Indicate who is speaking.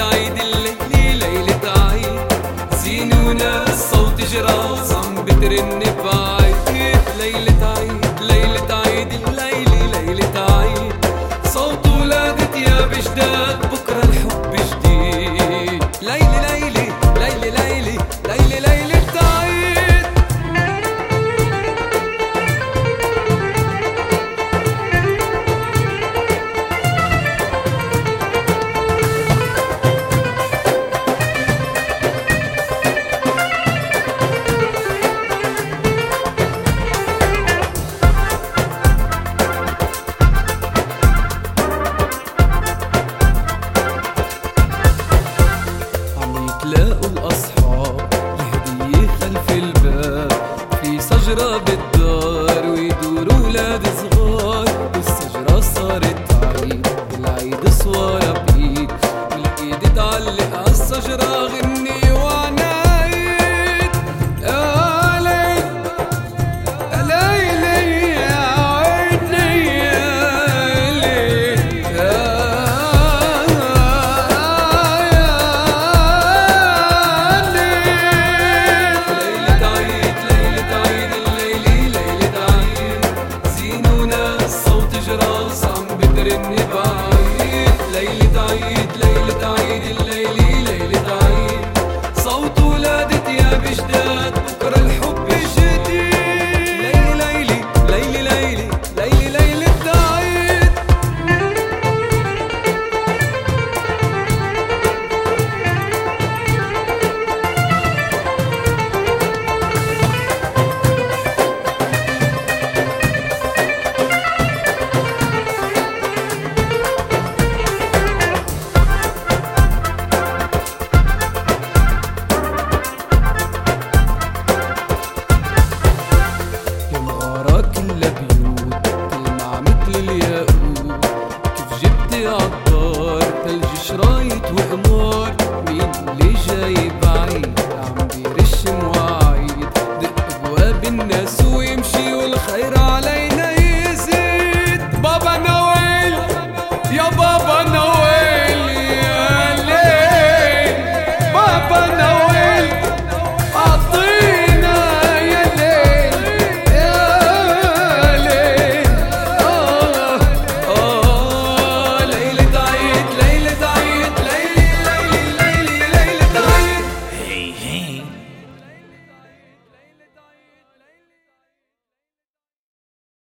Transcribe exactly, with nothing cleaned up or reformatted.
Speaker 1: عيد الليلة ليلة عيد، زينونا الصوت جراس عم بترن بعيد. ليلة عيد ليلة عيد الليلة ليلة عيد، صوت ولادة يا بجداد بكرة الحب جديد. ليلة ليلة ليلة ليلة ليلة ليلة عيد. تلاقوا الأصحاب الهدية خلف الباب، في شجرة بالدار ويدوروا ولاد صغار، والشجرة صارت عيد والعيد صوارة بإيد، والإيد تعلق عالشجرة غني وعنايد. يا ليل يا ليلي يا عيدني يا ليل بترن بعيد. ليلة عيد ليلة عيد الليلة ليلة عيد، صوت ولادة يا بجداد بكرة الحب جديد. ليلة ليلة ليلة ليلة ليلة ليلة عيد. كلها بيوت تلمع مثل الياقوت، كيف جبتي عالدار تلج شرايط وقمار،